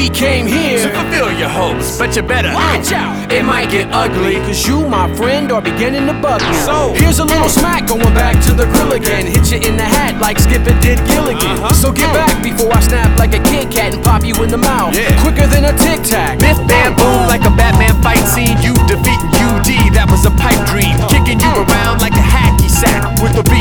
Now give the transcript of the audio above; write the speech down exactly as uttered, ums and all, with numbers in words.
we came here So fulfill your hopes, but you better watch out. It might get ugly, cause you, my friend, are beginning to bug me. So here's a little smack going back to the grill again. Hit you in the hat like Skip it did Gilligan. uh-huh. So get back before I snap like a Kit Kat and pop you in the mouth. Yeah. Quicker than a Tic Tac.